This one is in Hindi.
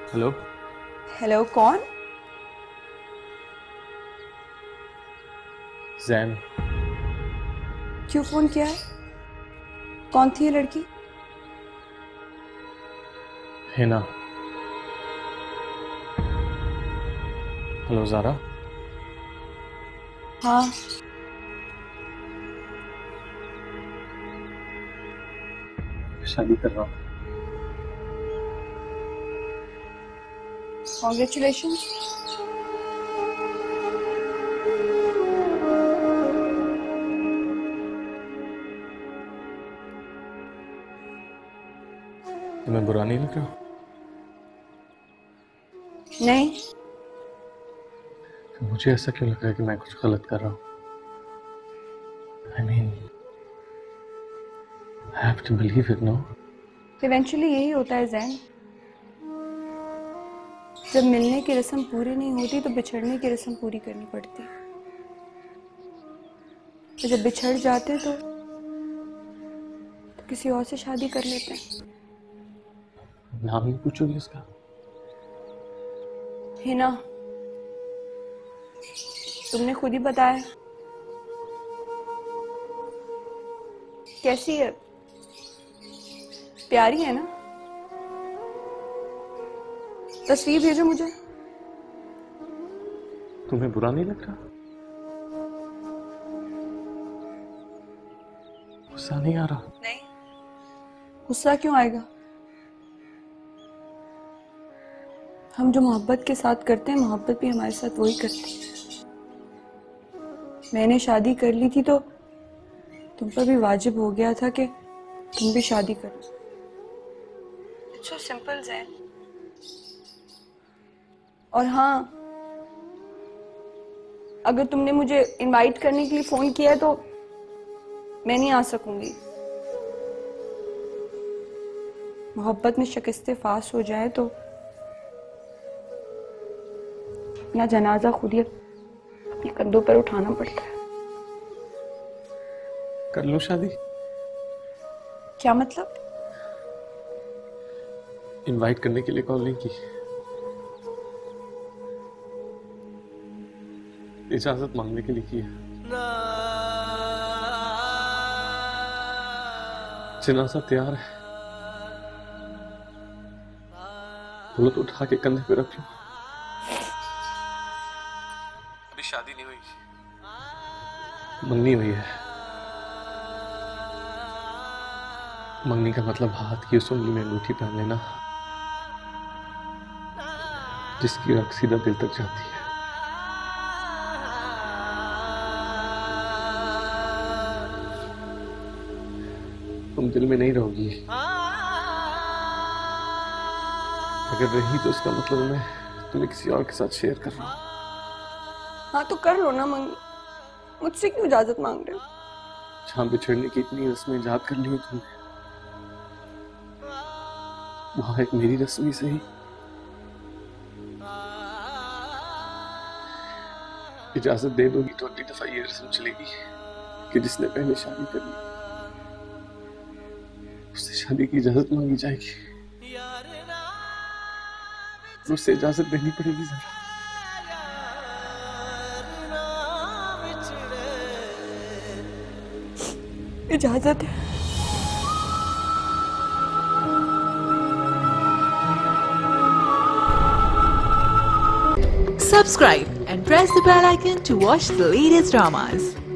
हेलो। हेलो, कौन? जैन। क्यों फोन किया है? कौन थी ये लड़की? हिना। हेलो ज़ारा। हाँ। शादी कर रहा हूँ। कॉन्ग्रेचुलेशन। तुम्हें बुरा नहीं लग रहा? नहीं। मुझे ऐसा क्यों लग रहा है कि मैं कुछ गलत कर रहा हूँ? I mean, I have to believe it, no? Eventually यही होता है जैन। जब मिलने की रस्म पूरी नहीं होती तो बिछड़ने की रस्म पूरी करनी पड़ती है। तो जब बिछड़ जाते तो किसी और से शादी कर लेते हैं। नाम नहीं पूछोगी उसका? हिना। तुमने खुद ही बताया। कैसी है? प्यारी है ना? तस्वीर भेजो मुझे। तुम्हें बुरा नहीं लग रहा? गुस्सा नहीं आ रहा? नहीं। गुस्सा क्यों आएगा? हम जो मोहब्बत के साथ करते हैं, मोहब्बत भी हमारे साथ वही करती है। मैंने शादी कर ली थी तो तुम पर भी वाजिब हो गया था कि तुम भी शादी करो। It's so simple Jain. और हाँ, अगर तुमने मुझे इनवाइट करने के लिए फोन किया है तो मैं नहीं आ सकूंगी। मोहब्बत में शिकस्ते फास हो जाए तो अपना जनाजा खुद ही अपने कंधों पर उठाना पड़ता है। कर लो शादी। क्या मतलब? इनवाइट करने के लिए कॉल नहीं की, इजाजत मांगने के लिए की है। जनाजा तैयार है, बोलो तो उठा के कंधे पे रख लो। अभी शादी नहीं हुई, मंगनी हुई है। मंगनी का मतलब हाथ की उस उंगली में अंगूठी पहन लेना जिसकी रख सीधा दिल तक जाती है। तुम दिल में नहीं रहोगी। अगर रही तो उसका मतलब मैं तुम्हें किसी और के साथ शेयर कर रहा हूं। हाँ तो कर लो ना मंगी। मुझसे क्यों इजाजत मांग रहे हो? जहां बिछड़ने की इतनी रस्में याद कर ली हुई तुमने, वहां एक मेरी रस्म ही सही। इजाजत दे दोगी तो अगली दफा ये रस्म चलेगी कि जिसने पहले शादी कर ली उससे शादी की इजाजत मांगी जाएगी, उससे इजाजत देनी पड़ेगी। जरा इजाजत है। Subscribe and press the bell icon to watch the latest dramas.